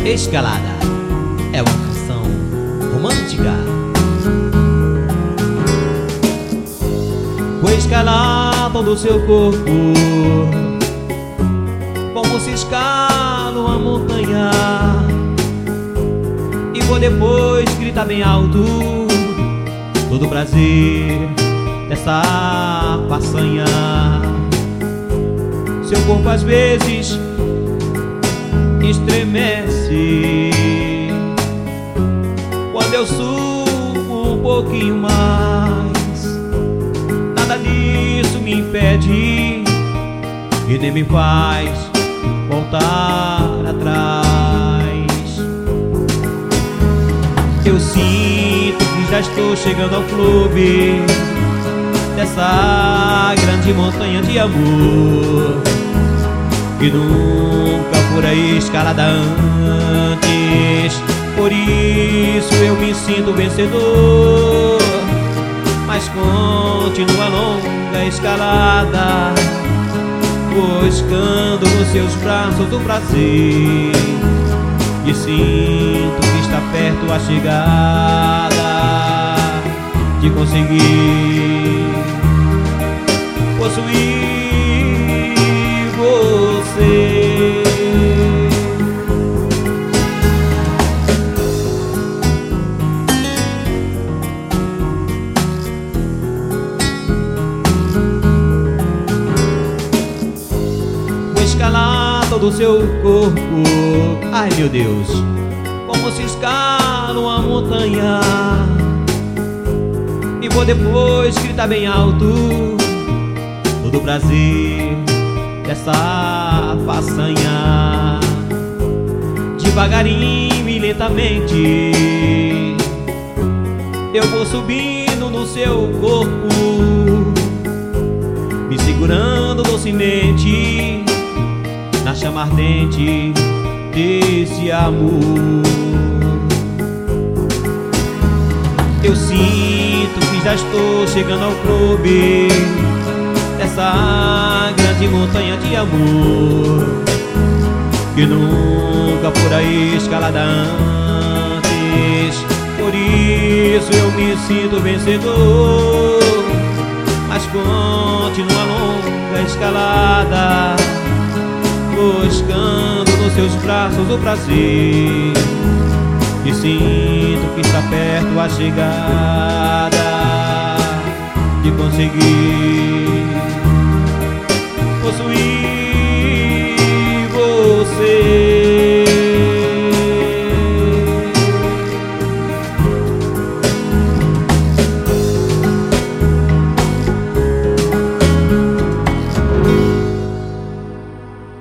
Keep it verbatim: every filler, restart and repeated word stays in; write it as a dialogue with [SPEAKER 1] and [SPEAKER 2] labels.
[SPEAKER 1] Escalada é uma canção romântica. Vou escalar todo o seu corpo, como se escala uma montanha, e vou depois gritar bem alto todo o prazer dessa façanha. Seu corpo às vezes estremece quando eu subo um pouquinho mais. Nada disso me impede e nem me faz voltar atrás. Eu sinto que já estou chegando ao clube dessa grande montanha de amor, que nunca fora escalada antes. Por isso eu me sinto vencedor, mas continua a longa escalada, buscando nos seus braços o prazer, e sinto que está perto a chegada de conseguir possuir você. Vou escalar todo o seu corpo, ai meu Deus, como se escala uma montanha, e vou depois gritar bem alto todo o prazer dessa façanha. Devagarinho e lentamente eu vou subindo no seu corpo, me segurando docemente na chama ardente desse amor. Eu sinto que já estou chegando ao clube dessa grande montanha de amor, que nunca fora escalada antes. Por isso eu me sinto vencedor, mas continua a longa escalada, buscando nos seus braços o prazer, e sinto que está perto a chegada de conseguir possuir você.